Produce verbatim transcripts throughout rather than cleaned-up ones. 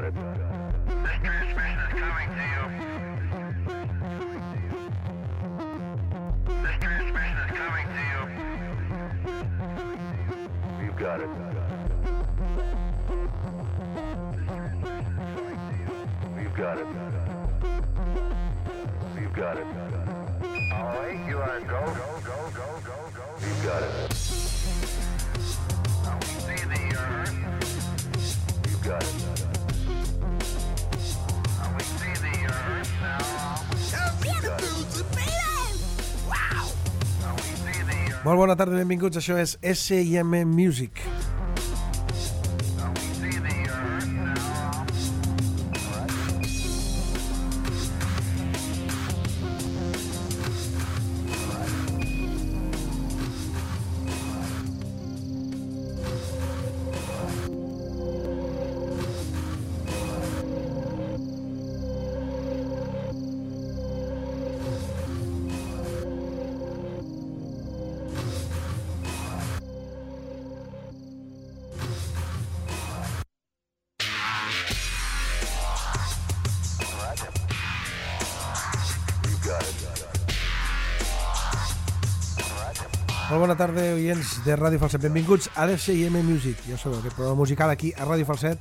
got it. This transmission is coming to you. This transmission is coming to you. We've got it. We've got it. We've got it. All right, you are go, go, go, go, go, go. We've got it. Now we see the earth. We've got it. Now we see the earth now. We've got it. Wow. Now we see the earth. Molt bona tarda, benvinguts. Això és S I M Music. Now we see the earth now. All right. Molt bona tarda, oients de Ràdio Falset. Benvinguts a S I M Music. Ja sabeu, aquest programa musical aquí a Ràdio Falset,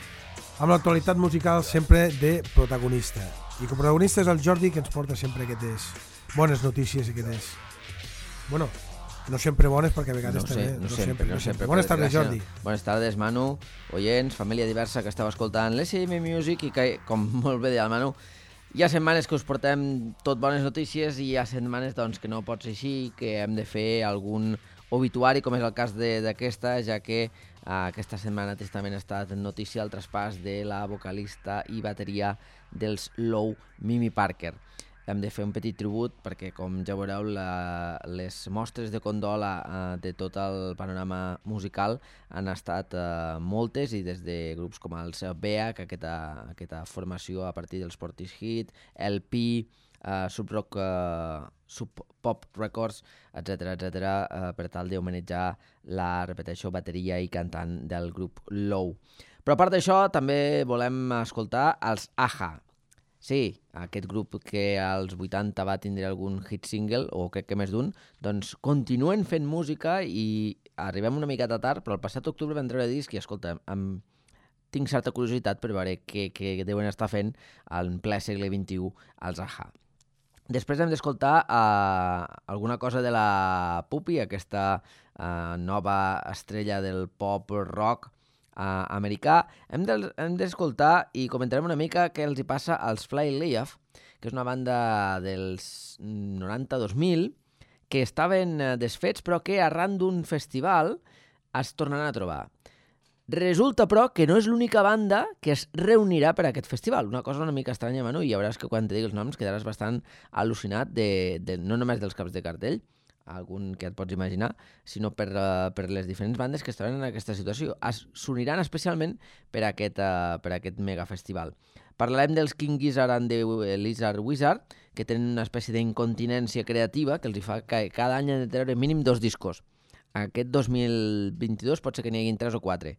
amb l'actualitat musical sempre de protagonista. I com protagonista és el Jordi, que ens porta sempre aquestes bones notícies i aquestes... Bueno, no sempre bones, perquè a vegades no sé, també... No, no sempre, no sempre. Bones tardes, Jordi. Bones tardes, Manu, oients, família diversa que esteu escoltant l'S I M Music i que, com molt bé deia el Manu, hi ha setmanes que us portem tot bones notícies i hi ha setmanes doncs, que no pot ser així, que hem de fer algun obituari, com és el cas d'aquesta, ja que uh, aquesta setmana tristament ha estat notícia el traspàs de la vocalista i bateria dels Low, Mimi Parker. Hem de fer un petit tribut perquè, com ja veureu, la, les mostres de condola uh, de tot el panorama musical han estat uh, moltes, i des de grups com els B E A, que aquesta, aquesta formació a partir dels Portishead, L P, uh, Subrock, uh, Sub Pop Records, etcètera, etcètera, uh, per tal d'homenatjar la, repeteixo, bateria i cantant del grup Low. Però a part d'això, també volem escoltar els A-ha. Sí, aquest grup que als vuitanta va tindre algun hit single, o crec que més d'un, doncs continuen fent música i arribem una miqueta tard, però el passat octubre van treure disc i, escolta, amb... tinc certa curiositat per veure què, què deuen estar fent en ple segle vint-i-u els A-ha. Després hem d'escoltar uh, alguna cosa de la Puppy, aquesta uh, nova estrella del pop rock Uh, americà. Hem d'escoltar i comentarem una mica què els hi passa als Fly Leaf, que és una banda dels noranta-dos mil que estaven desfets però que arran d'un festival es tornaran a trobar. Resulta, però, que no és l'única banda que es reunirà per a aquest festival. Una cosa una mica estranya, Manu, i ja veuràs que quan te digui els noms quedaràs bastant al·lucinat, de, de, no només dels caps de cartell, algun que et pots imaginar, sinó per, uh, per les diferents bandes que estaran en aquesta situació. S'uniran especialment per a aquest, uh, per a aquest megafestival. Parlarem dels King Gizzard and the Lizard Wizard, que tenen una espècie d'incontinència creativa que els hi fa que cada any han de treure mínim dos discos. Aquest dos mil vint-i-dos pot ser que n'hi haguin tres o quatre.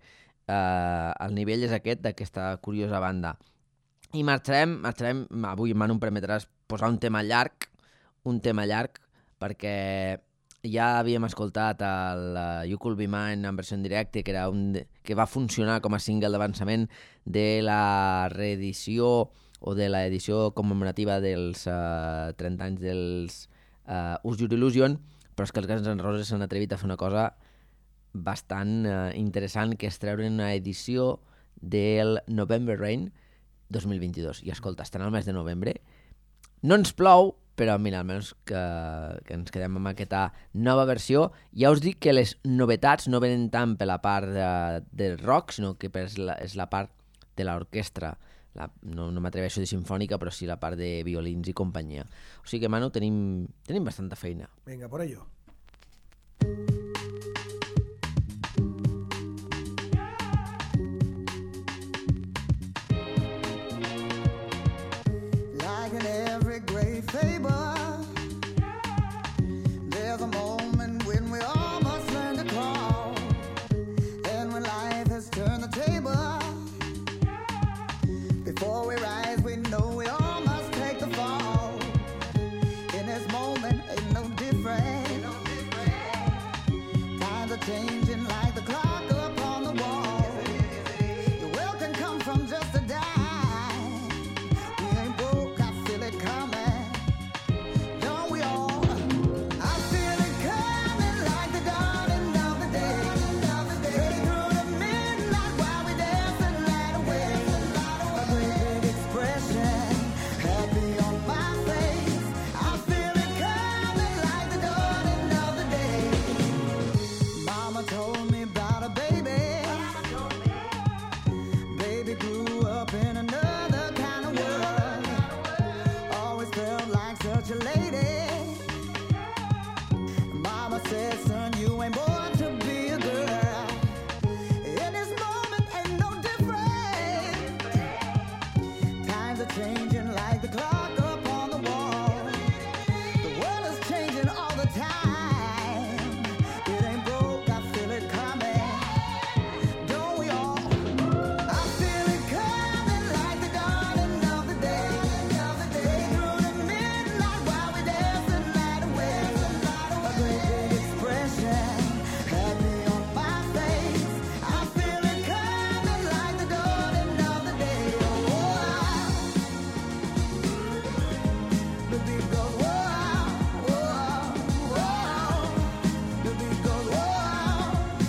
Uh, el nivell és aquest d'aquesta curiosa banda. I marxarem, marxarem, avui, Manu, em permetràs posar un tema llarg, un tema llarg, perquè ja havíem escoltat el uh, You Could Be Mine en versió en directe, que, era un de, que va funcionar com a single d'avançament de la reedició o de l'edició commemorativa dels uh, trenta anys dels uh, Use Your Illusion, però és que els Guns N' Roses s'han atrevit a fer una cosa bastant uh, interessant, que és treure una edició del November Rain dos mil vint-i-dos. I escolta, estan al mes de novembre, no ens plou, però mira, almenys que, que ens quedem amb aquesta nova versió. Ja us dic que les novetats no venen tant per la part de, de rock, sinó que per la, és la part de l'orquestra. La, no no m'atreveixo a dir sinfònica, però sí la part de violins i companyia. O sigui que, Manu, tenim, tenim bastanta feina. Vinga, por ello. such a lady. Mama said, son, you ain't born to be a girl. In this moment ain't no different. Times are changing like the clock up on the wall. The world is changing all the time. It ain't broke, I feel it coming. Don't we all? I feel it coming like the dawning of the day. Day through the midnight while we dance the night away. A great big expression happy on my face. I feel it coming like the dawning of the day. Oh, the beat goes whoa, whoa, whoa. The beat goes whoa.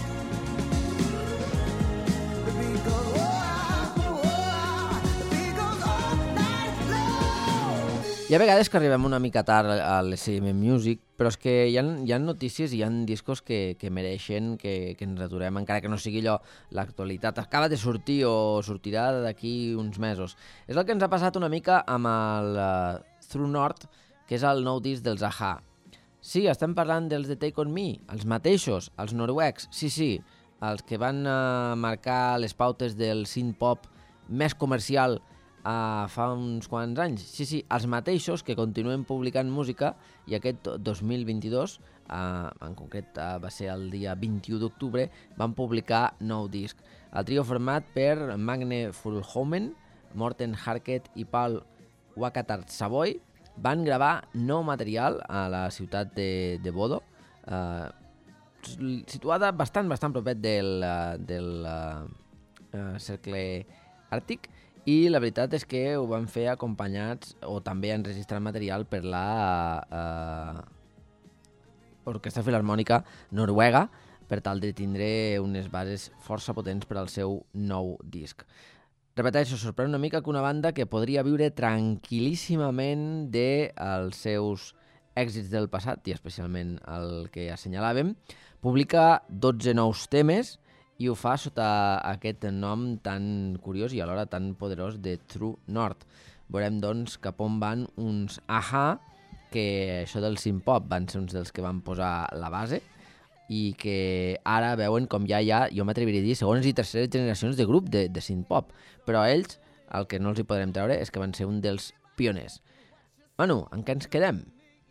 The beat goes whoa, whoa. The beat goes all night long. Hi ha vegades que arribem una mica tard a l'S M Music, però és que hi ha, hi ha notícies i hi ha discos que, que mereixen que, que ens aturem, encara que no sigui allò l'actualitat. Acaba de sortir o sortirà d'aquí uns mesos. És el que ens ha passat una mica amb el uh, True North, que és el nou disc dels A-ha. Sí, estem parlant dels de Take On Me, els mateixos, els noruecs, sí, sí, els que van uh, marcar les pautes del synth-pop més comercial Uh, fa uns quants anys. Sí, sí, els mateixos que continuen publicant música i aquest dos mil vint-i-dos, uh, en concret uh, va ser el dia vint-i-u d'octubre, van publicar nou disc. El trio format per Magne Fullhomen, Morten Harket i Paul Wakatart Savoy van gravar nou material a la ciutat de, de Bodo, uh, situada bastant, bastant propet del, uh, del uh, uh, cercle àrtic, i la veritat és que ho van fer acompanyats o també enregistrat material per la uh, Orquestra Filharmònica Noruega per tal de tindre unes bases força potents per al seu nou disc. Repeteixo, sorprèn una mica que una banda que podria viure tranquil·líssimament dels seus èxits del passat, i especialment el que assenyalàvem, publica dotze nous temes i ho fa sota aquest nom tan curiós i alhora tan poderós de True North. Veurem, doncs, cap on van uns A-ha, que això del synth-pop van ser uns dels que van posar la base i que ara veuen com ja hi ha, jo m'atreviria a dir, segones i terceres generacions de grup de, de synth-pop. Però a ells, el que no els hi podrem treure és que van ser un dels pioners. Manu, en què ens quedem?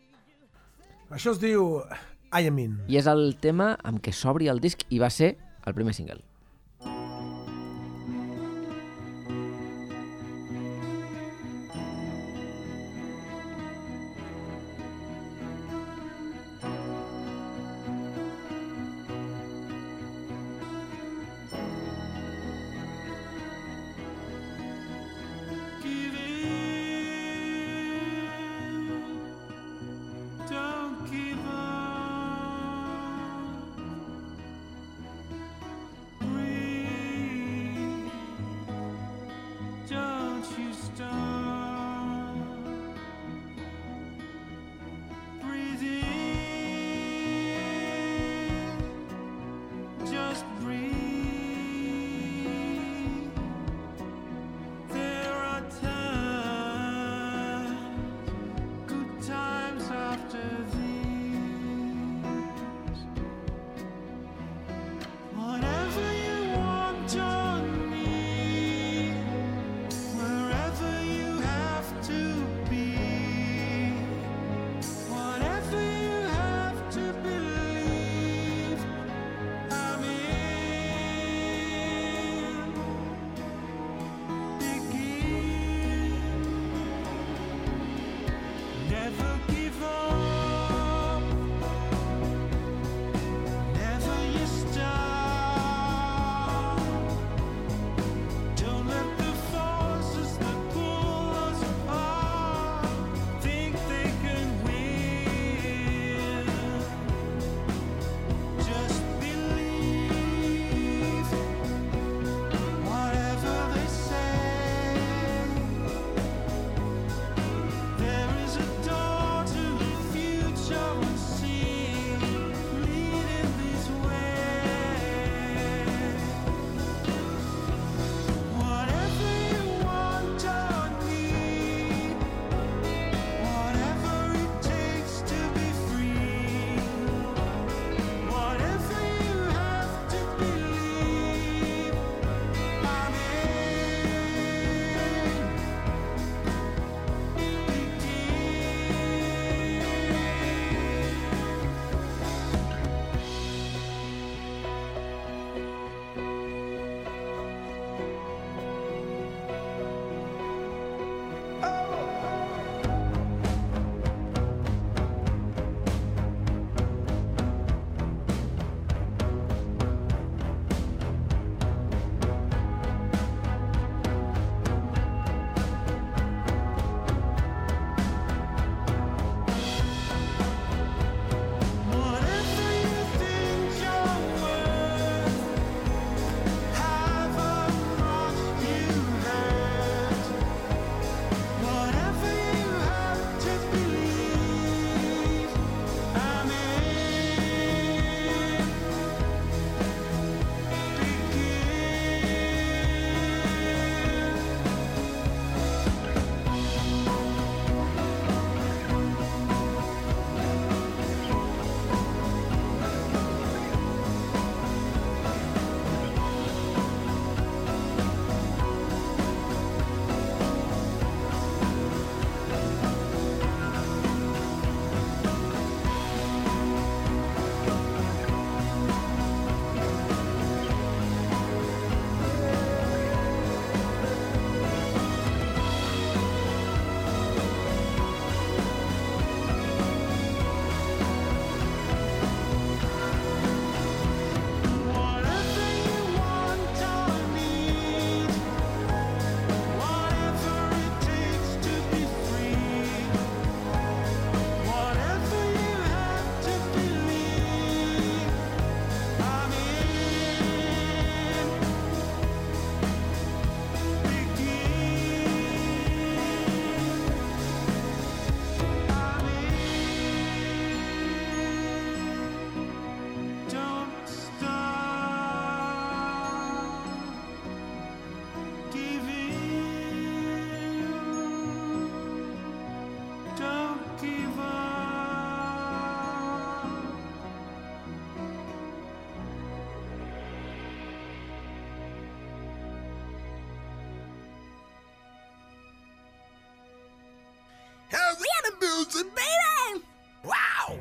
Això es diu I Am In. I és el tema amb què s'obri el disc i va ser el primer single. Never give up. music, baby! Wow!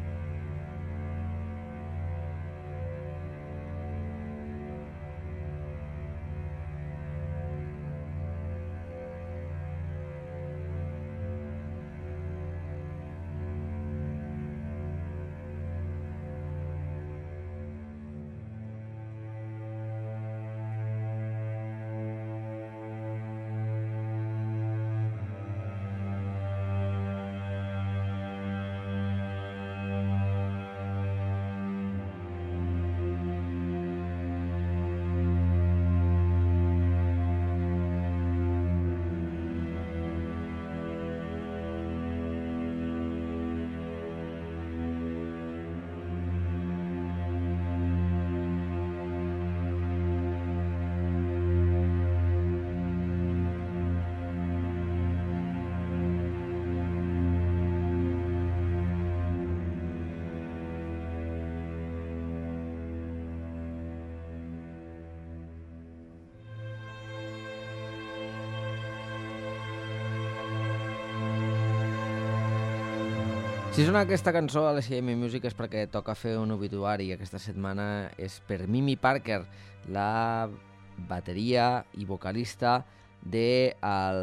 Si sona aquesta cançó a l'S I M Music és perquè toca fer un obituari. Aquesta setmana és per Mimi Parker, la bateria i vocalista del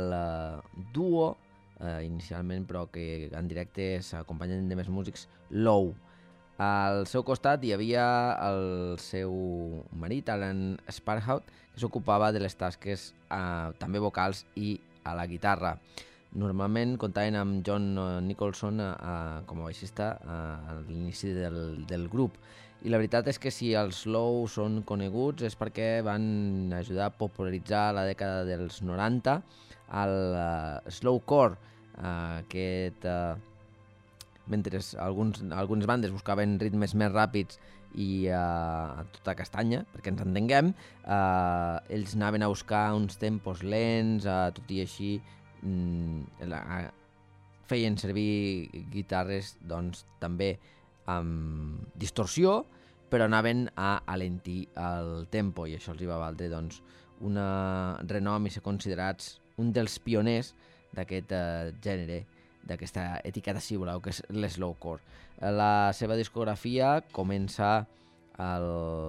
duo, eh, inicialment, però que en directe s'acompanyen de més músics, Low. Al seu costat hi havia el seu marit, Alan Sparhout, que s'ocupava de les tasques eh, també vocals i a la guitarra. Normalment comptaven amb John Nicholson a, a, com a baixista a, a l'inici del, del grup. I la veritat és que si els Low són coneguts és perquè van ajudar a popularitzar a la dècada dels noranta el uh, slowcore, uh, aquest... Uh, mentre alguns, algunes bandes buscaven ritmes més ràpids i uh, a tota castanya, perquè ens entenguem, uh, ells anaven a buscar uns tempos lents, uh, tot i així mm, la, uh, feien servir guitarres doncs, també amb distorsió, però anaven a alentir el tempo i això els hi va valdre doncs, una renom i ser considerats un dels pioners d'aquest uh, gènere, d'aquesta etiqueta, si voleu, que és l'slowcore. La seva discografia comença el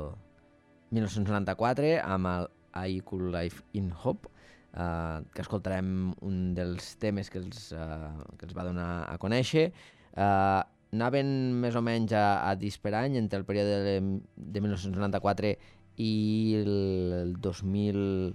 mil nou-cents noranta-quatre amb el I Could Live in Hope, eh, que escoltarem un dels temes que els, eh, que els va donar a conèixer. Eh, anaven més o menys a, a disc per any entre el període de, de mil nou-cents noranta-quatre i el, el dos mil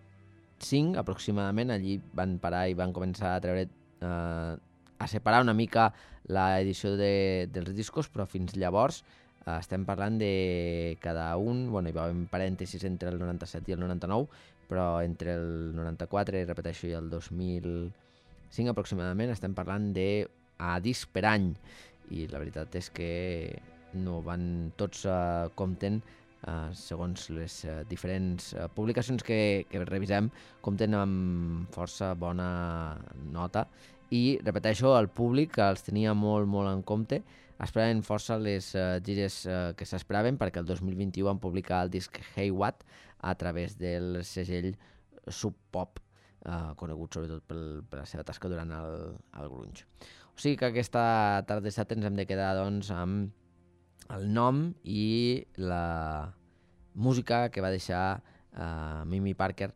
cinc aproximadament. Allí van parar i van començar a treure Uh, a separar una mica l'edició de, dels discos, però fins llavors uh, estem parlant de cada un, bueno, hi va haver parèntesis entre el noranta-set i el noranta-nou, però entre el noranta-quatre, repeteixo, i el dos mil cinc aproximadament estem parlant de a disc per any, i la veritat és que no van tots uh, compten uh, segons les uh, diferents uh, publicacions que, que revisem, compten amb força bona nota. I, repeteixo, el públic els tenia molt, molt en compte. Esperaven força les uh, gires uh, que s'esperaven perquè el dos mil vint-i-u van publicar el disc Hey What a través del segell Sub Pop, uh, conegut sobretot pel, per la seva tasca durant el, el grunge. O sigui que aquesta tarda de set ens hem de quedar doncs, amb el nom i la música que va deixar uh, Mimi Parker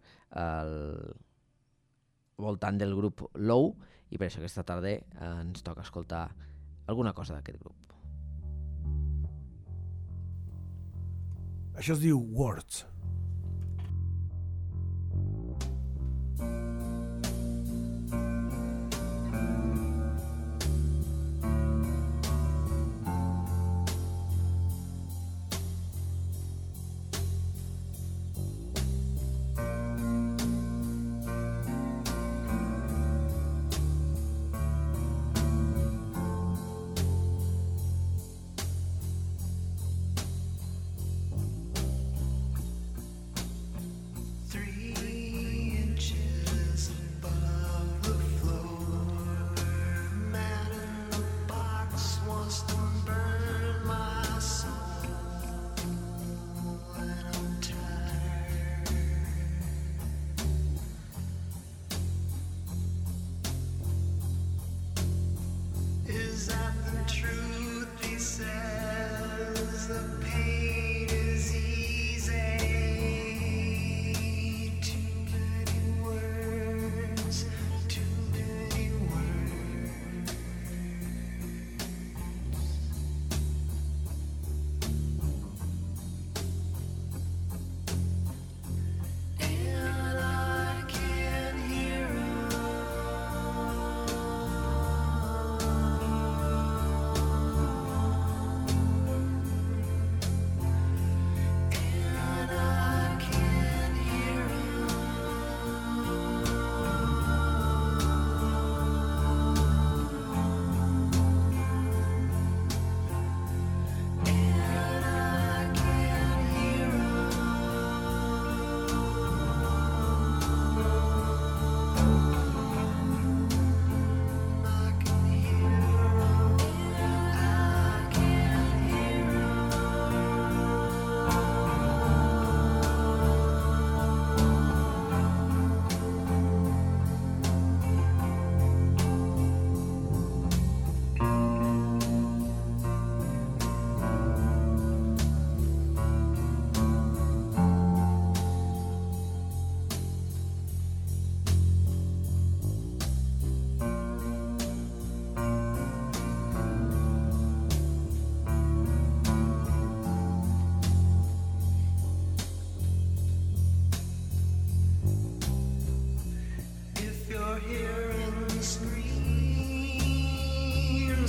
al voltant del grup Low, i per això aquesta tarda eh, ens toca escoltar alguna cosa d'aquest grup. Això es diu Words.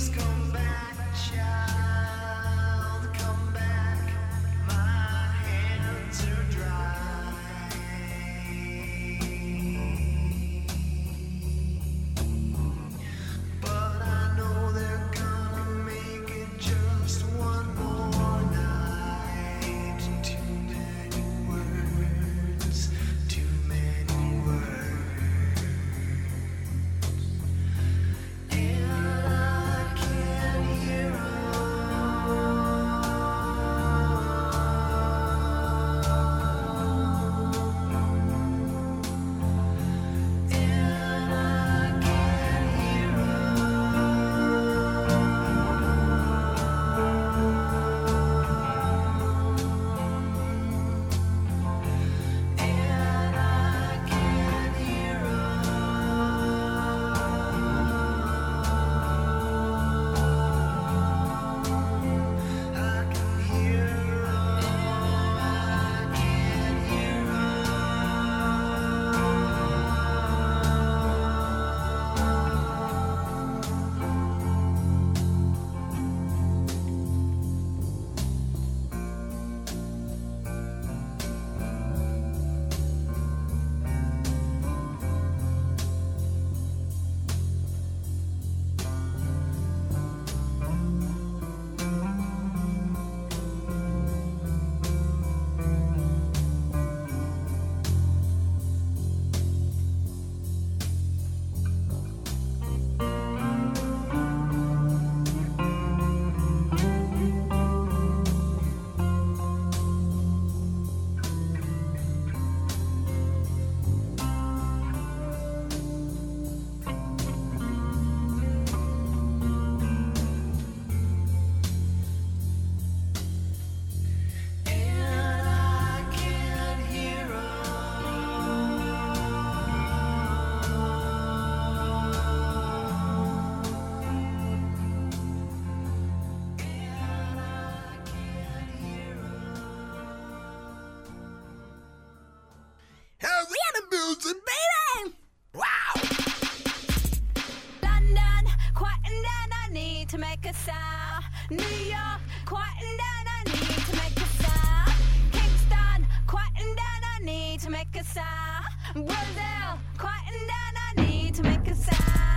New York, quieting down, I need to make a sound. Kingston, quieting down, I need to make a sound. Brazil, quieting down, I need to make a sound.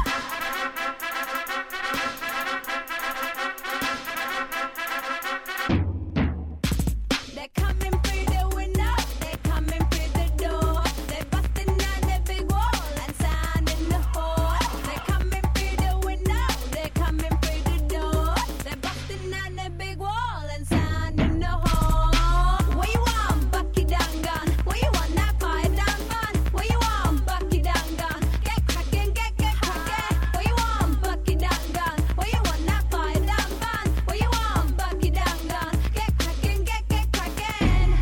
They're coming through the window, they're coming through the door. They're busting down the big wall and sounding the hall. They're coming through the window, they're coming through the door. They're busting down the big wall and sounding the hall. What you want, Bucky Dangan? What you want, that fire down fun? What you want, Bucky Dangan? Get cracking, get, get cracking. What you want, Bucky Dangan? What you want, that fire down fun? What you want, Bucky Dangan? Get cracking, get, get cracking.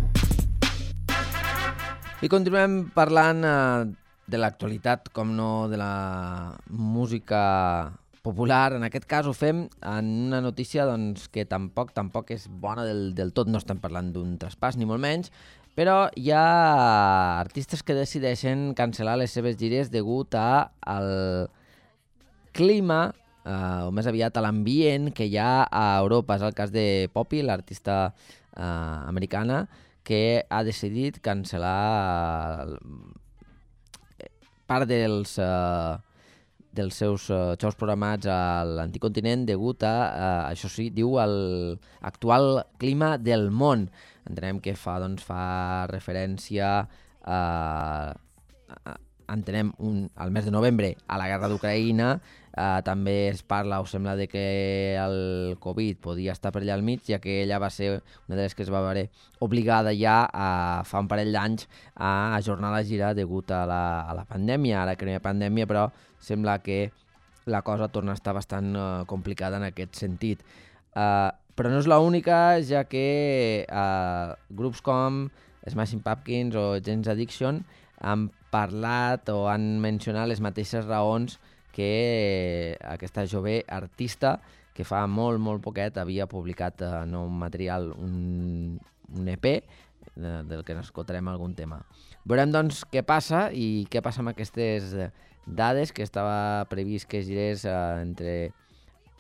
I continuem parlant eh, de l'actualitat, com no de la música popular. En aquest cas ho fem en una notícia doncs, que tampoc tampoc és bona del, del tot. No estem parlant d'un traspàs, ni molt menys, però hi ha artistes que decideixen cancel·lar les seves gires degut a al clima, eh, o més aviat a l'ambient que hi ha a Europa. És el cas de Poppy, l'artista eh, americana, que ha decidit cancel·lar eh, part dels, eh, dels seus eh, shows programats a l'antic continent degut a, eh, això sí, diu, al actual clima del món. Entenem que fa, doncs, fa referència a, a entenem un, al mes de novembre a la guerra d'Ucraïna. Uh, també es parla o sembla de que el Covid podia estar per allà al mig, ja que ella va ser una de les que es va veure obligada ja a, fa un parell d'anys a ajornar la gira degut a la, a la pandèmia. Ara que no hi ha pandèmia, però sembla que la cosa torna a estar bastant uh, complicada en aquest sentit. Uh, però no és l'única, ja que uh, grups com Smashing Pumpkins o Jane's Addiction han parlat o han mencionat les mateixes raons que aquesta jove artista, que fa molt, molt poquet havia publicat eh, nou material, un, un E P, de, del que n'escoltarem algun tema. Veurem, doncs, què passa i què passa amb aquestes dades, que estava previst que girés eh, entre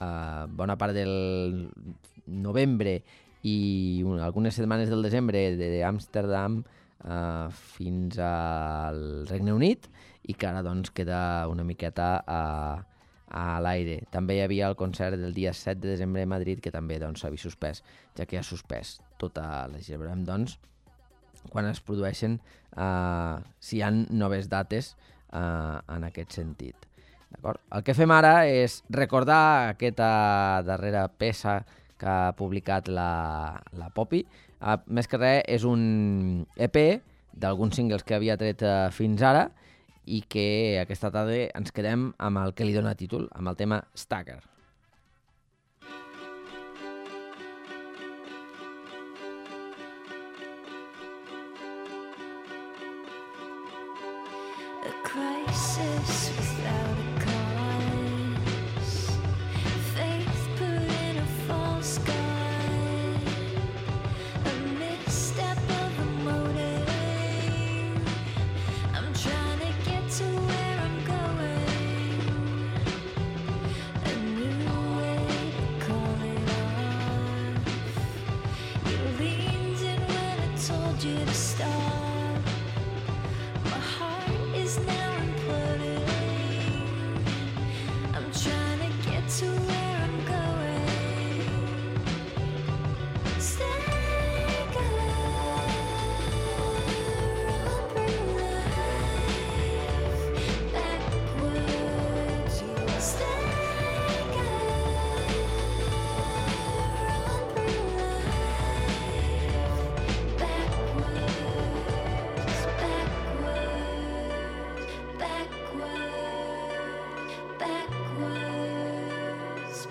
uh, bona part del novembre i un, algunes setmanes del desembre d'Amsterdam uh, fins al Regne Unit i que ara doncs, queda una miqueta a, a l'aire. També hi havia el concert del dia set de desembre a Madrid que també doncs, s'havia suspès, ja que ha suspès tota la gira. Veurem doncs quan es produeixen, uh, si hi ha noves dates uh, en aquest sentit. El que fem ara és recordar aquesta darrera peça que ha publicat la, la Poppy. Uh, més que res és un E P d'alguns singles que havia tret uh, fins ara i que aquesta tarda ens quedem amb el que li dona títol, amb el tema Stagger. A crisis without a cause. Faith put in a false god. A misstep of a motive. I'm trying to get to where I'm going. A new way to call it off. You leaned in when I told you to stop. My heart is now imploding. I'm trying to get to where I'm going. Stagger, bring life backwards. You stagger, bring life backwards. Backwards,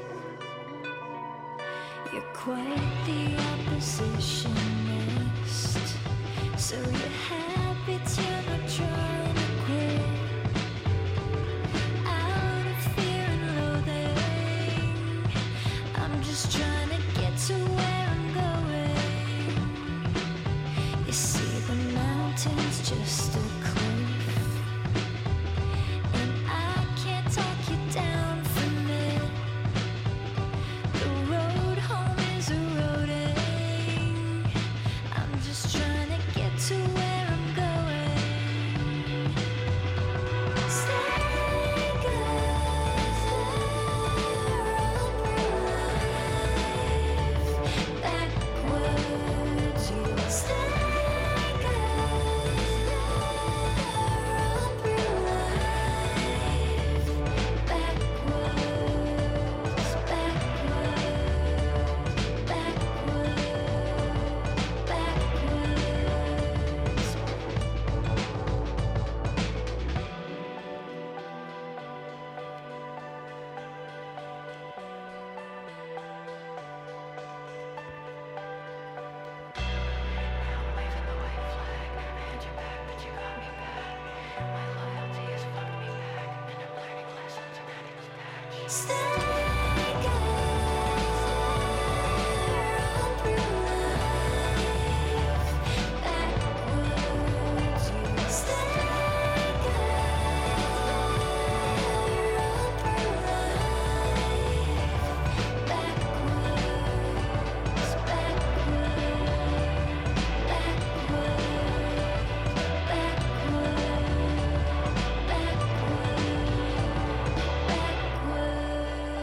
you're quite the oppositionist. So your habits, you're not trying to quit. Out of fear and loathing, I'm just trying to get to where I'm going. You see the mountains just a cliff, and I can't talk you down from it. The road home is eroding. I'm just trying to get to where I'm going. Stagger, backwards, you stagger, backwards, backwards, backwards, backwards. Backwards.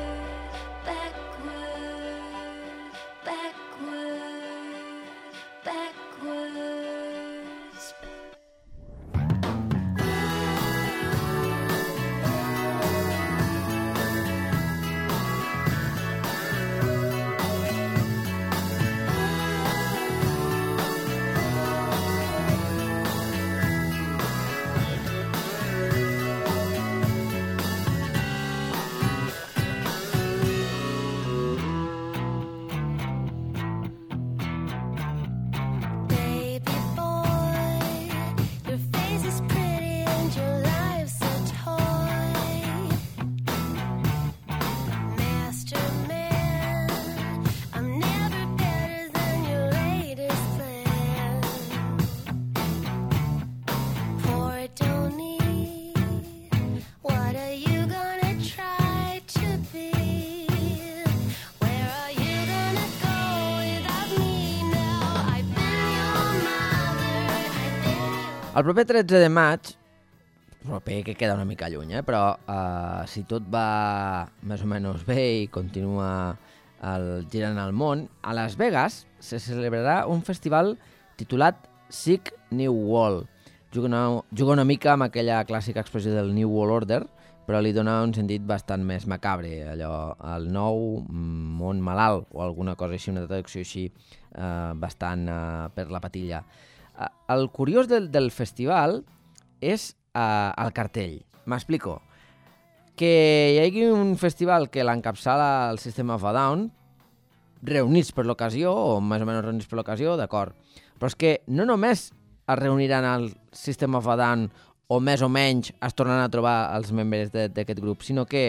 El proper tretze de maig, proper que queda una mica lluny, eh? però uh, si tot va més o menys bé i continua el girant al món, a Las Vegas se celebrarà un festival titulat Sick New World. Juga una, juga una mica amb aquella clàssica expressió del New World Order, però li dona un sentit bastant més macabre, allò, el nou món malalt, o alguna cosa així, una traducció així, eh, bastant eh, per la patilla. Eh, el curiós del, del festival és eh, el cartell. M'explico. Que hi hagi un festival que l'encapçala el System of a Down, reunits per l'ocasió, o més o menys reunits per l'ocasió, d'acord. Però és que no només es reuniran al System of a Down o més o menys es tornaran a trobar els membres d'aquest grup, sinó que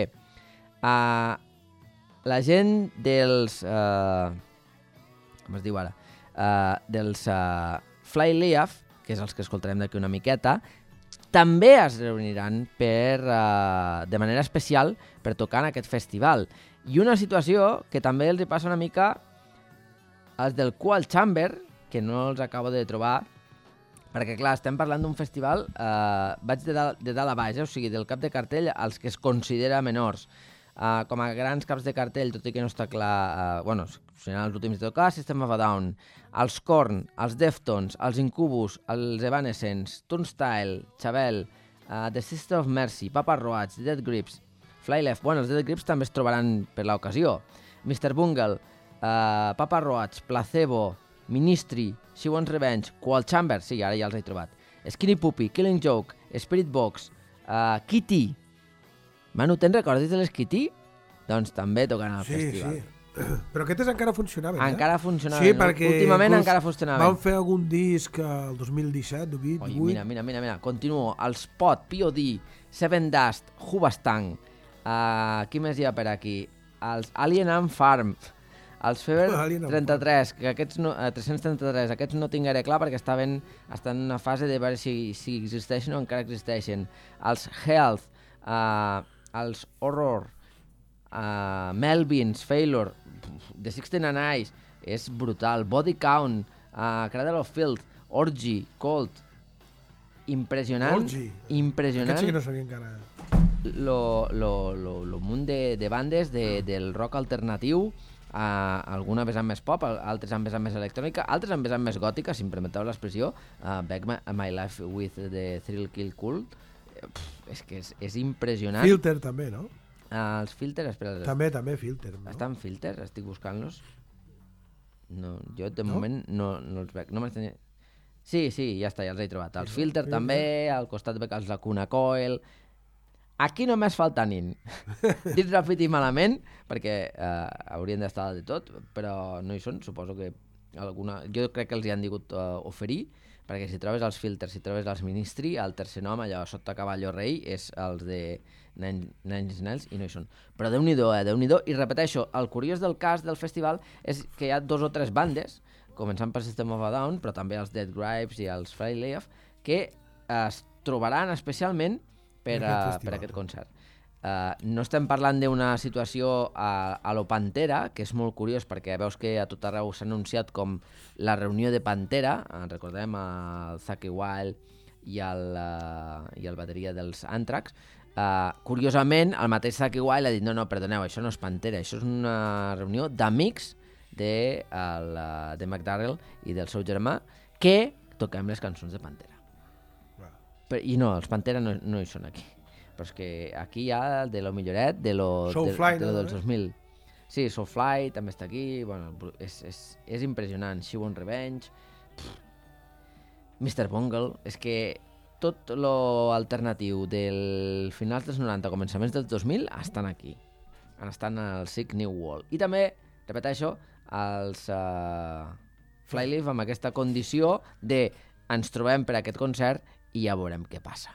uh, la gent dels... Uh, com es diu ara? Uh, dels uh, Fly Leaf, que és els que escoltarem d'aquí una miqueta, també es reuniran per, uh, de manera especial per tocar en aquest festival. I una situació que també els passa una mica als del Coal Chamber, que no els acabo de trobar, perquè, clar, estem parlant d'un festival, eh, vaig de dalt, de dalt a baix, eh? O sigui, del cap de cartell als que es considera menors. Eh, com a grans caps de cartell, tot i que no està clar... Eh, bueno, seran els últims de tocar, System of a Down, els Korn, els Deftones, els Incubus, els Evanescence, Turnstile, Chevelle, eh, The Sister of Mercy, Papa Roach, Dead Grips, Fly Left... Bueno, els Dead Grips també es trobaran per l'ocasió. mister Bungle, eh, Papa Roach, Placebo, Ministry, She Wants Revenge, Coal Chamber, sí, ara ja els he trobat, Skinny Puppy, Killing Joke, Spirit Box, uh, Kitty. Manu, te'n recordes de les Kitty? Doncs també tocaran al sí, festival. Sí, però aquestes encara funcionaven, eh? Encara funcionaven, sí, no? perquè Últimament inclús encara funcionaven. Van fer algun disc el dos mil disset, divuit, Oi, divuit... mira, mira, mira, mira, continuo. El Spot, P O D, Seven Dust, Hubastang, uh, qui més hi ha per aquí? Els Alien Ant Farm, els Fever Alien Ant trenta-tres, que aquests no, eh, tres-cents trenta-tres, aquests no tinc gaire clar perquè estaven, estan en una fase de veure si, si existeixen o encara existeixen. Els Health, uh, els Horror, uh, Melvins, Failure, The Sixteen and Eyes, és brutal. Body Count, uh, Cradle of Filth, Orgy, Cold, impressionant. Orgy. Impressionant. Aquests sí que no sabia encara... Lo, lo, lo, lo munt de, de bandes de, del rock alternatiu, uh, alguna vessant més pop, altres han vessant més electrònica, altres han vessant més gòtica, si em permeteu l'expressió. uh, Back my, my Life with the Thrill Kill Cool, Pff, és que és, és impressionant. Filter també, no? Uh, els Filter, espera, També, també Filter. No? estan Filter? Estic buscant-los. No, jo de No? moment no, no els veig. No me'ls tenia... Sí, sí, ja està, ja els he trobat. Els Filter Filter. també, al costat veig els Lacuna Coil. Aquí només falta Nin. Dit ràpid i malament, perquè eh, haurien d'estar de tot, però no hi són, suposo que alguna... Jo crec que els hi han digut uh, oferir, perquè si trobes els Filters, si trobes els Ministry, el tercer nom, allò sota Caballo Rei, és els de Nine Inch Nails, i no hi són. Però Déu-n'hi-do, eh, Déu-n'hi-do, i repeteixo, el curiós del cas del festival és que hi ha dos o tres bandes, començant per System of a Down, però també els Dead Gripes i els Fly Leaf, que es trobaran especialment per, a, per aquest concert. Uh, no estem parlant d'una situació a, a lo Pantera, que és molt curiós perquè veus que a tot arreu s'ha anunciat com la reunió de Pantera, uh, recordem el Zakk Wylde i el, uh, i el bateria dels Anthrax. Uh, curiosament, el mateix Zakk Wylde ha dit no, no, perdoneu, això no és Pantera, això és una reunió d'amics de, el, uh, de McDarrell i del seu germà que toquem les cançons de Pantera. Però, I no, els Pantera no, no hi són aquí. Però és que aquí hi ha de lo milloret, de lo, Soulfly, de, de lo no, dels dos mil. Sí, Soulfly també està aquí. Bueno, és, és, és impressionant. She Wants Revenge. mister Bungle. És que tot lo alternatiu del finals dels noranta, començaments dels dos mil, estan aquí. Estan al Sick New World. I també, repeteixo, els uh, Flyleaf amb aquesta condició de ens trobem per aquest concert i ja veurem què passa.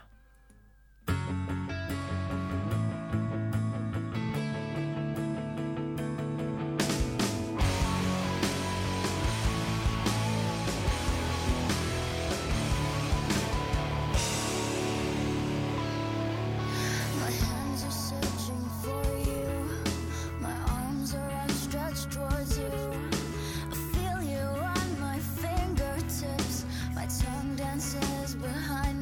My hands are searching for you. My arms are outstretched towards you. I feel you on my fingertips. My tongue dances behind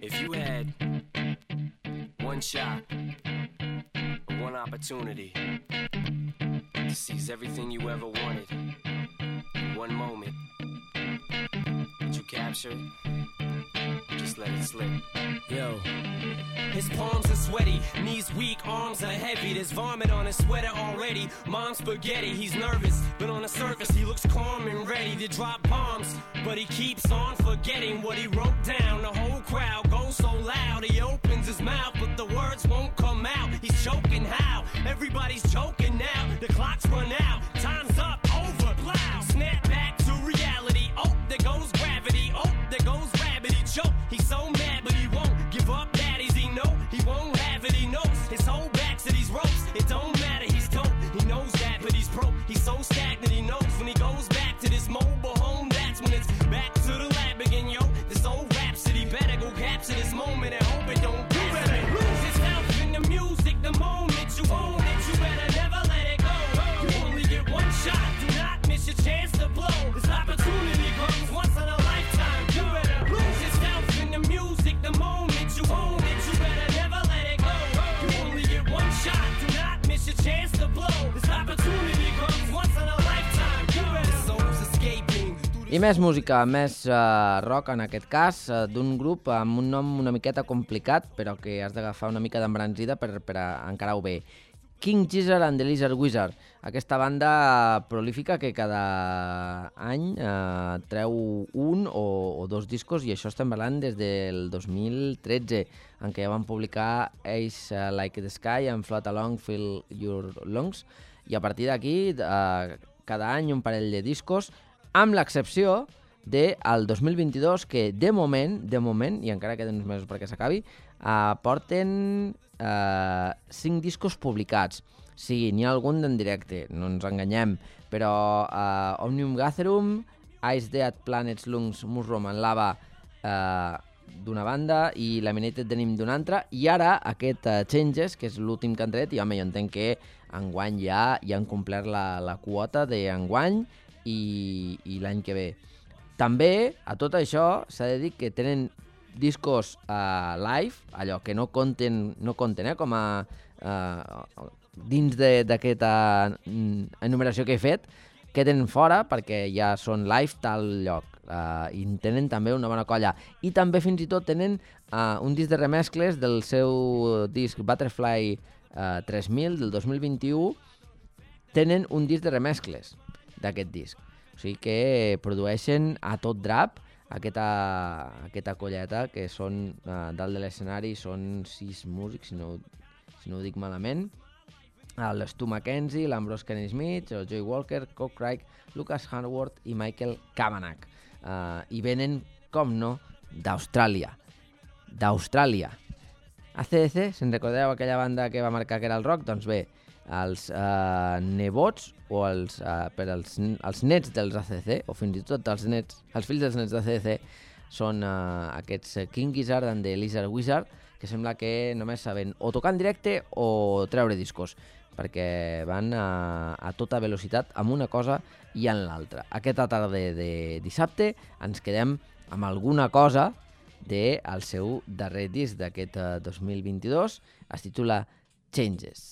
If you had one shot, one opportunity to seize everything you ever wanted in one moment, would you capture it? Just let it slip. Yo. His palms are sweaty, knees weak, arms are heavy. There's vomit on his sweater already. Mom's spaghetti, he's nervous, but on the surface he looks calm and ready to drop bombs. But he keeps on forgetting what he wrote down. The whole crowd goes so loud, he opens his mouth, but the words won't come out. He's choking how? Everybody's choking now. The clock's run out, time's up, over, plow. Snap back to reality. Oh, there goes gravity. Oh, there goes rabbit. He choke. He's so mad, but he won't give up. Daddies, he know he won't have it. He knows his whole back to these ropes. It don't matter. He's dope. He knows that, but he's broke. He's so stagnant. He knows when he goes back to this mobile home. That's when it's back to the lab again, yo. This old rhapsody better go capture this moment and hope it don't get better. Lose yourself in the music the moment you own it. You better never let it go. You only get one shot. Do not miss your chance to blow. This opportunity comes once in a lifetime. You better lose yourself in the music the moment you own it. You better never let it go. You only get one shot. Do not miss your chance to blow. This opportunity comes once in a lifetime. You better souls escaping. I més música, més uh, rock en aquest cas, uh, d'un grup amb un nom una miqueta complicat, però que has d'agafar una mica d'embranzida per, per a encarar-ho bé. King Gizzard and the Lizard Wizard, aquesta banda prolífica que cada any eh, treu un o, o dos discos, i això estem parlant des del dos mil tretze, en què ja van publicar Ace uh, Like the Sky and Float Along, Fill Your Lungs, i a partir d'aquí eh, cada any un parell de discos, amb l'excepció del dos mil vint-i-dos, que de moment, de moment, i encara queden uns mesos perquè s'acabi, eh, porten eh, cinc discos publicats. Sí, n'hi ha algun en directe, no ens enganyem, però eh, Omnium Gatherum, Ice Dead Planets Lungs Mushroom and Lava eh, d'una banda i Laminated Denim d'una altra, i ara aquest uh, Changes, que és l'últim que han tret, i home, jo entenc que enguany ja, ja han complert la, la quota d'enguany i, i l'any que ve. També, a tot això, s'ha de dir que tenen discos uh, live, allò que no compten, no compten eh, com a uh, dins d'aquesta enumeració que he fet, queden fora perquè ja són live tal lloc. Uh, i tenen també una bona colla, i també fins i tot tenen uh, un disc de remescles del seu disc Butterfly uh, tres mil del dos mil vint-i-u. Tenen un disc de remescles d'aquest disc, o sigui que produeixen a tot drap aquesta, aquesta colleta, que són uh, dalt de l'escenari, són sis músics, si no, si no ho dic malament, el Stu Mackenzie, l'Ambrose Kenny Smith, el Joey Walker, Cock Craig, Lucas Hardworth i Michael Kavanagh. Uh, I venen, com no, d'Austràlia. D'Austràlia. A C D C, se'n recordeu aquella banda que va marcar que era el rock? Doncs bé, els uh, nebots o els, uh, per als, els nets dels A C D C, o fins i tot els nets, els fills dels nets de A C D C, són uh, aquests King Gizzard and the Lizard Wizard, que sembla que només saben o tocar en directe o treure discos, perquè van a, a tota velocitat amb una cosa i en l'altra. Aquesta tarda de, de dissabte ens quedem amb alguna cosa del seu darrer disc d'aquest uh, dos mil vint-i-dos, es titula Changes.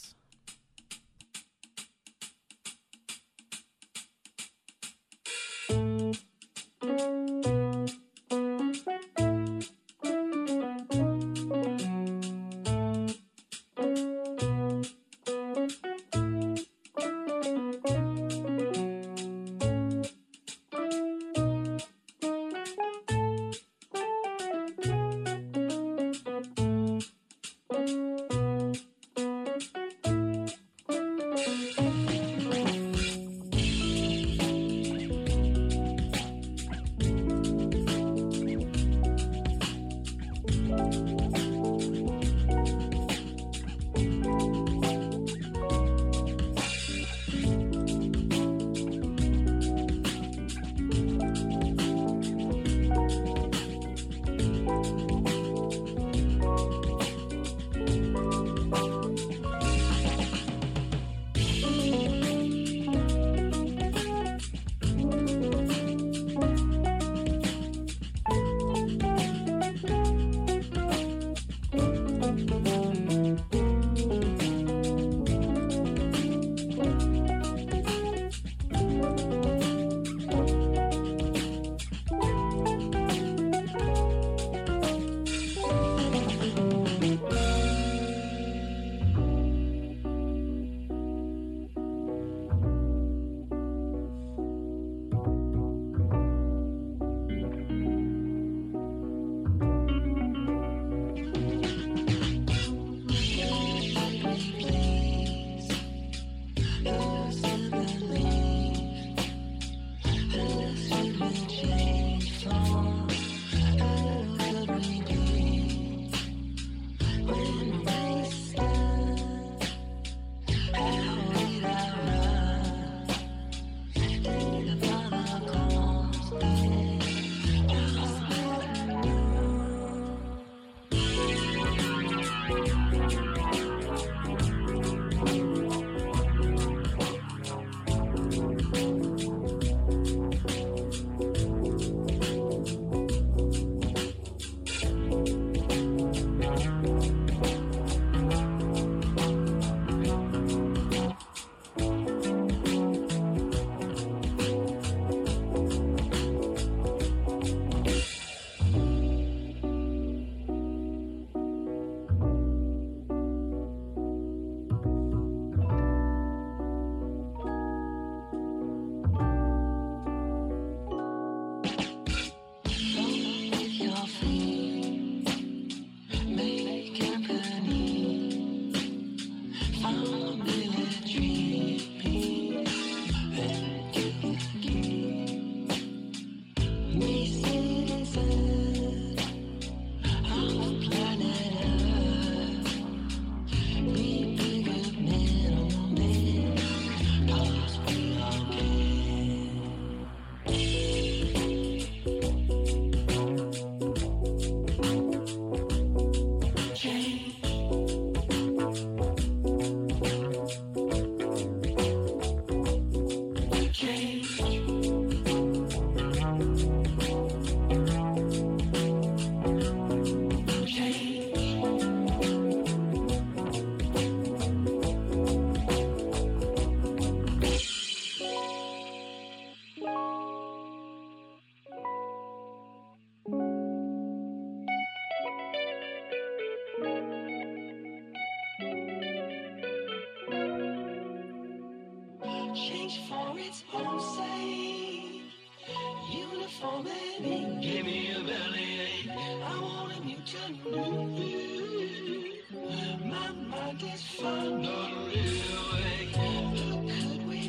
Change for its own sake. Uniform and ink, give me a bellyache. I want a mutant mood. My mind is fine, not really awake. Who could we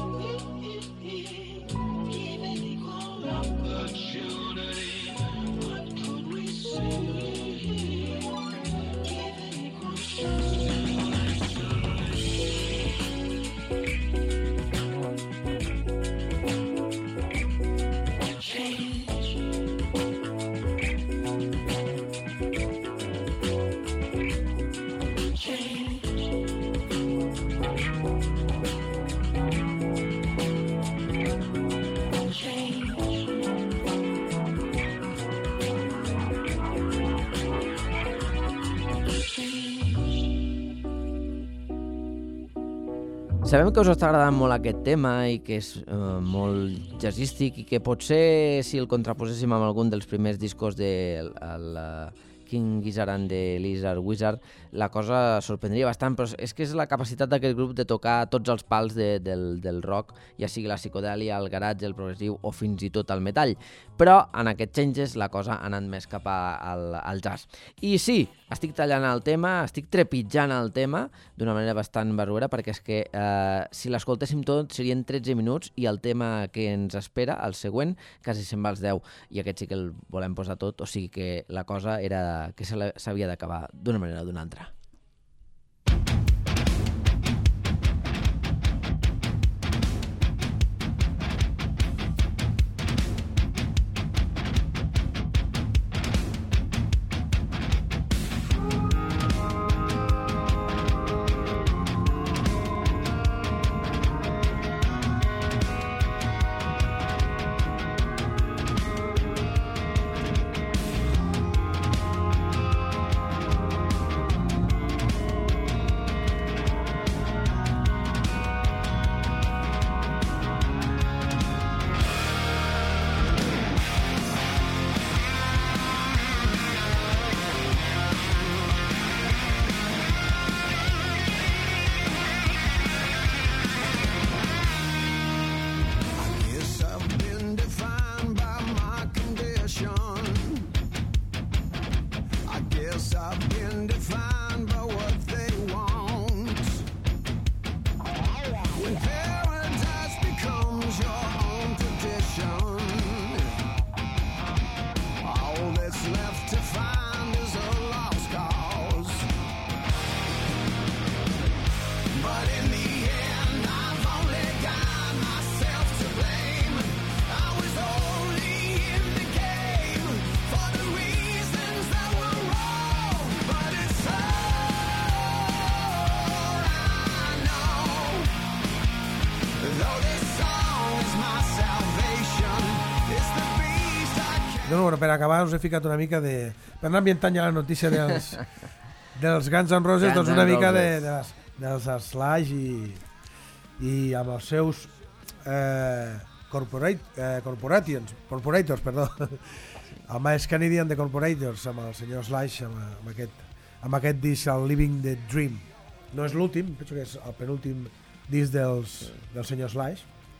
be? Given equal opportunity, what could we see? Given equal chance. Sabem que us està agradant molt aquest tema i que és eh, molt jazzístic i que potser si el contraposéssim amb algun dels primers discos de el, el, King Gizzard and the Lizard Wizard, la cosa sorprendria bastant, però és que és la capacitat d'aquest grup de tocar tots els pals de, del, del rock, ja sigui la psicodèlia, el garatge, el progressiu o fins i tot el metall. Però en aquests Changes la cosa ha anat més cap a, al, al jazz. I sí, estic tallant el tema, estic trepitjant el tema d'una manera bastant barruera, perquè és que eh, si l'escoltéssim tot serien tretze minuts i el tema que ens espera, el següent, quasi se'n va als deu. I aquest sí que el volem posar tot, o sigui que la cosa era que s'havia d'acabar d'una manera o d'una altra. No, bueno, per acabar us he ficat una mica de... Per anar ambientant ja la notícia dels, dels Guns N' Roses, Guns doncs una N' mica de, Roses. de les, dels Slash i, i amb els seus eh, corporate, eh, corporations, corporators, perdó, amb els Canadian The Corporators, amb el senyor Slash, amb, amb, aquest, amb aquest disc, el Living the Dream. No és l'últim, penso que és el penúltim disc dels, del senyor Slash.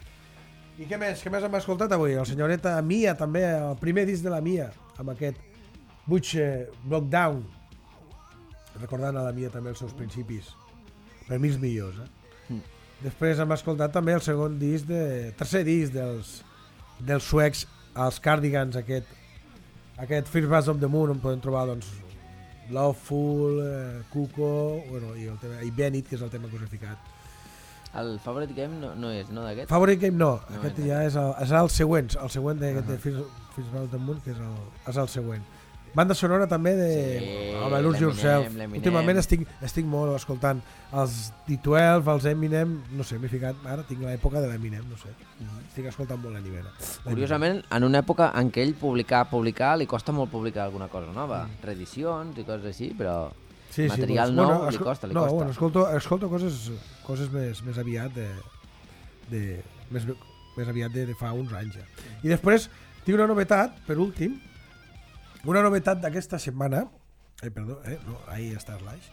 I què més? Què més hem escoltat avui? El senyoreta Mia, també, el primer disc de la Mia, amb aquest Butch eh, Blockdown, recordant a la Mia també els seus principis, per mi els millors. Eh? Mm. Després hem escoltat també el segon disc, de, tercer disc dels, dels suecs, els Cardigans, aquest, aquest First Buzz of the Moon, on podem trobar doncs, Loveful, eh, Cuco, bueno, i, el tema, i Bennett, que és el tema que us he ficat. El Favorite Game no, no és, no, d'aquest? Favorite Game no, No, aquest no. ja és el, és el següent, el següent d'aquest Ahà. de First, First Buzz of the Moon, que és el, és el següent. Banda sonora també de Sí, home, Lose Yourself. l'Eminem, l'Eminem. Últimament estic, estic molt escoltant els D dotze, els Eminem, no sé, m'he ficat, ara tinc l'època de l'Eminem, no sé. Estic escoltant molt l'Eminem. Curiosament, en una època en què ell publicar, publicar, li costa molt publicar alguna cosa nova, reedicions i coses així, però Sí, sí, material bueno, nou bueno, li escol- costa, li no, costa. bueno, escolto, escolto coses, coses més, més aviat de, de, més, més aviat de, de fa uns anys ja. I després tinc una novetat, per últim, una novetat d'aquesta setmana, Ai, perdó, eh? No, ahí està Slash.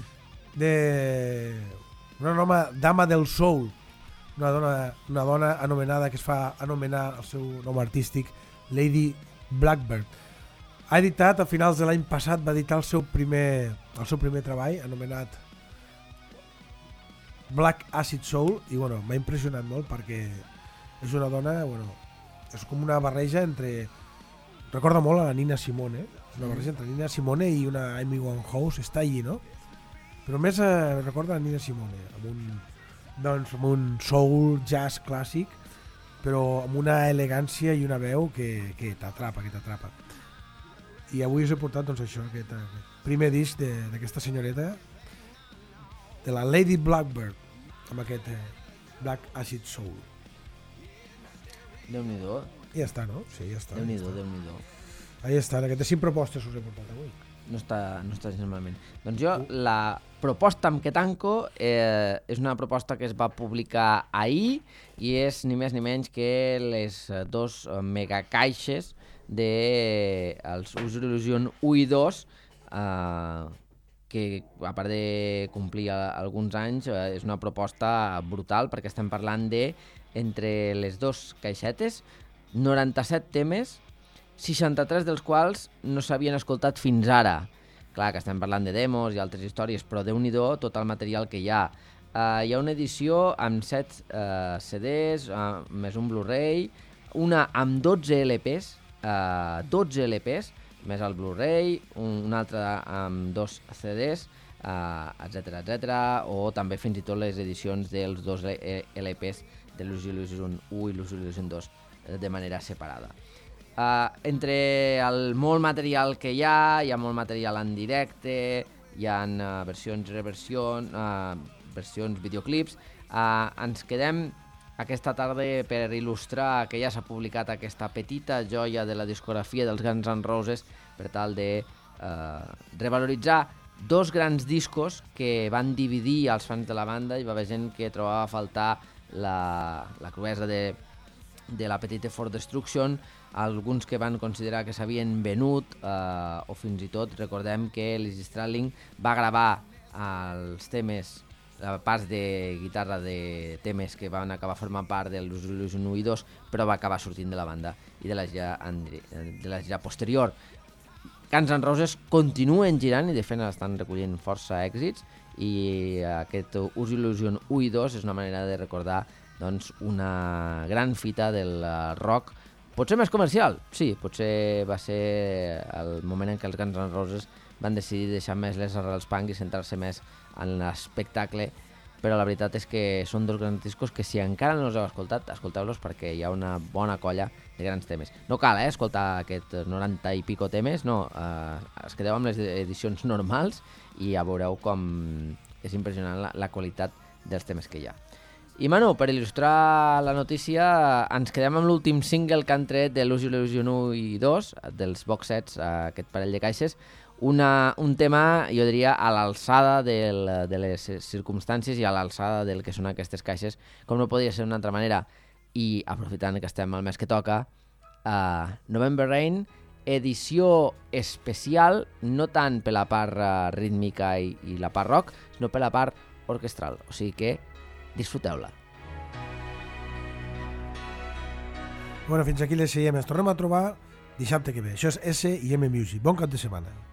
De una dona, dama del soul, una dona, una dona anomenada, que es fa anomenar el seu nom artístic Lady Blackbird. Ha editat, a finals de l'any passat, va editar el seu primer, el seu primer treball, anomenat Black Acid Soul, i bueno, m'ha impressionat molt perquè és una dona, bueno, és com una barreja entre... Recorda molt a la Nina Simone, una barreja entre Nina Simone i una Amy Winehouse, està allí, no? Però més eh, recorda a Nina Simone, amb un, doncs, amb un soul jazz clàssic, però amb una elegància i una veu que, que t'atrapa, que t'atrapa. I avui us he portat doncs, això, aquest, aquest primer disc d'aquesta senyoreta, de la Lady Blackbird, amb aquest eh, Black Acid Soul. Déu-n'hi-do. I ja està, no? Sí, ja està. Déu-n'hi-do, Déu-n'hi-do. Ahí està, aquestes cinc propostes us he portat avui. No està, no està gens malament. Doncs jo, la proposta amb què tanco eh, és una proposta que es va publicar ahir i és ni més ni menys que les dos megacaixes de els Use Your Illusion u i dos, eh, que a part de complir alguns anys eh, és una proposta brutal perquè estem parlant de, entre les dues caixetes, noranta-set temes, seixanta-tres dels quals no s'havien escoltat fins ara. Clar, que estem parlant de demos i altres històries, però Déu-n'hi-do tot el material que hi ha. Uh, hi ha una edició amb set uh, C Ds, uh, més un Blu-ray, una amb dotze L Ps, uh, dotze L Ps, més el Blu-ray, un, una altra amb dos C Ds, uh, etcètera, etcètera, o també fins i tot les edicions dels dos L Ps de l'Illusion Illusion u i l'Illusion Illusion dos de manera separada. Uh, entre el molt material que hi ha, hi ha molt material en directe, hi ha uh, versions, reversions, uh, versions, videoclips. Uh, ens quedem aquesta tarda per il·lustrar que ja s'ha publicat aquesta petita joia de la discografia dels Guns N' Roses per tal de uh, revaloritzar dos grans discos que van dividir els fans de la banda. Hi va haver gent que trobava a faltar la, la cruesa de, de la Petite For Destruction, alguns que van considerar que s'havien venut, eh, o fins i tot recordem que Lizzy Stradlin va gravar els temes, la parts de guitarra de temes que van acabar formant part de l'Illusion u i dos, però va acabar sortint de la banda i de la gira, de la gira posterior. Guns N' Roses continuen girant i de fet estan recollint força èxits, i aquest Illusion u i dos és una manera de recordar doncs, una gran fita del rock. Potser més comercial, sí, potser va ser el moment en què els Guns N' Roses van decidir deixar més les arrels punk i centrar-se més en l'espectacle, però la veritat és que són dos grans discos que si encara no els heu escoltat, escolteu-los perquè hi ha una bona colla de grans temes. No cal eh, escoltar aquests noranta i pico temes, no, eh, es quedeu amb les edicions normals i ja veureu com és impressionant la, la qualitat dels temes que hi ha. I Manu, per il·lustrar la notícia, ens quedem amb l'últim single que han tret de l'Illusion Illusion u i dos, dels box sets, aquest parell de caixes, una, un tema, jo diria, a l'alçada del, de les circumstàncies i a l'alçada del que són aquestes caixes, com no podria ser d'una altra manera. I aprofitant que estem al mes que toca, uh, November Rain, edició especial, no tant per la part uh, rítmica i, i la part rock, sinó per la part orquestral. O sigui que disfruteu-la. Bueno, fins aquí l'S I M. Ens tornem a trobar dissabte que ve. Això és S I M Music. Bon cap de setmana.